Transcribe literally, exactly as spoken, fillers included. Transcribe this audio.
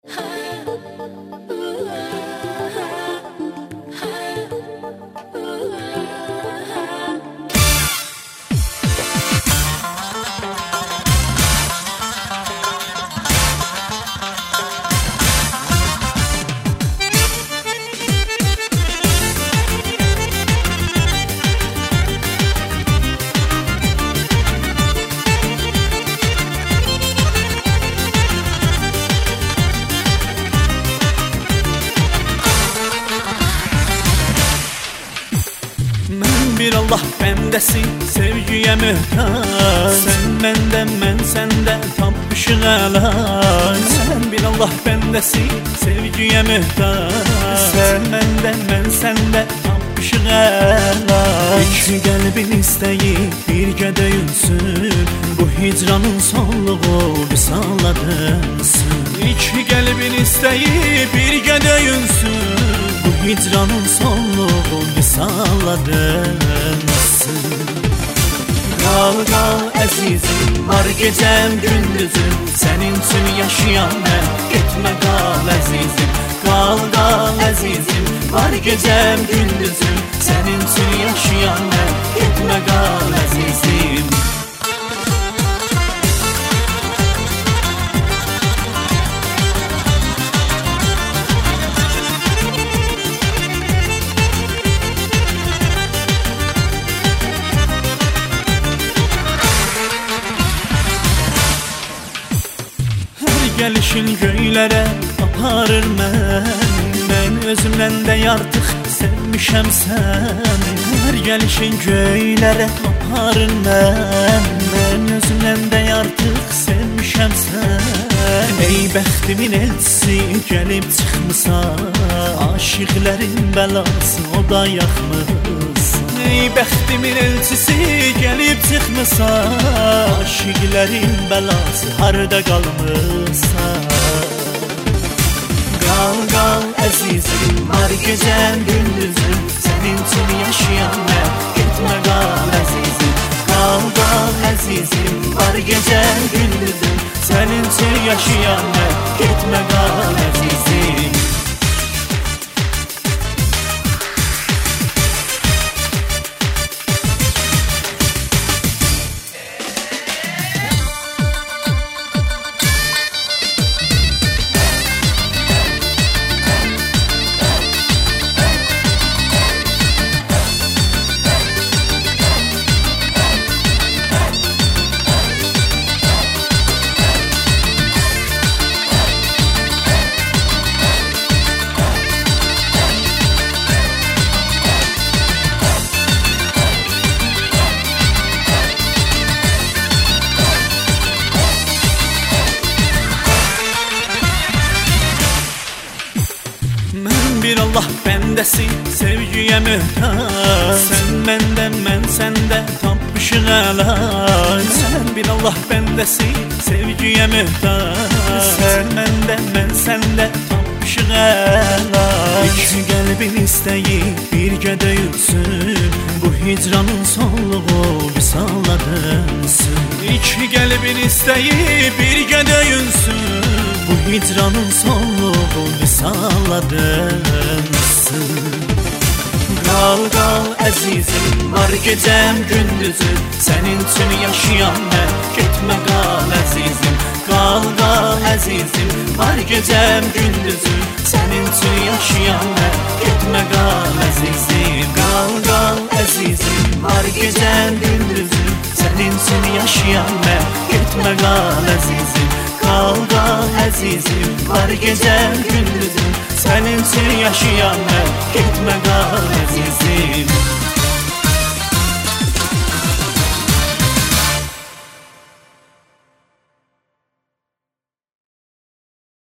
Bir Allah bəndəsi sevgiyə möhtac. Sən məndən, mən səndə tapmışıq əlac. Sən bir Allah bəndəsi sevgiyə möhtac. Sən məndən, mən səndə tapmışıq əlac. İki qəlbin istəyi birgə döyünsün, bu hicranın sonluğu visalla dönsün. İki qəlbin istəyi birgə döyünsün, bu hicranın sonluğu visalla dönsün. Qal, qal əzizim, var gecəm, gündüzüm, sənin üçün yaşayan mən. Getmə qal əzizim, qal, qal əzizim, var gecəm, gündüzüm, sənin üçün yaşayan mən. Getmə qal əzizim. Gəlişin göylərə aparır mən, mən özümdən də artıq sevmişəm sən. Hər gəlişin göylərə aparır mən, mən özümdən də artıq sevmişəm sən. Ey bəxtimin elçisi gəlib çıxmısan, aşiqlərin bəlası o da yaxmısan. Ey bəxtimin elçisi gəlib çıxmısan, aşiqlərin bəlası harda qalmısan. Qal, qal əzizim, var gecəm, gündüzüm, sənin üçün yaşayan mən. Getmə qal əzizim, qal, qal əzizim, var gecəm, gündüzüm, sənin üçün yaşayan mən. Getmə qal əzizim. Bir Allah bəndəsi sevgiyə möhtac. Sən məndən, mən səndə tapmışıq əlac. Sən bir Allah bəndəsi sevgiyə möhtac. Sən məndən, mən səndə tapmışıq əlac. İki qəlbin istəyi birgə döyülsün, bu hicranın sonluğu visalla dönsün. İki qəlbin istəyi birgə döyülsün, bu hicranın sonluğu visalla dönsün. Qal, qal əzizim, var gecəm, gündüzüm, sənin üçün yaşayan mən. Getmə qal əzizim, qal, qal əzizim, var gecəm, gündüzüm, sənin üçün yaşayan mən. Getmə qal əzizim, qal, qal əzizim, var gecəm, gündüzüm, sənin üçün yaşayan mən. Getmə qal əzizim, qal, qal əzizim, var gecəm, gündüzüm, sənin üçün yaşayan mən. Getmə qal əzizim.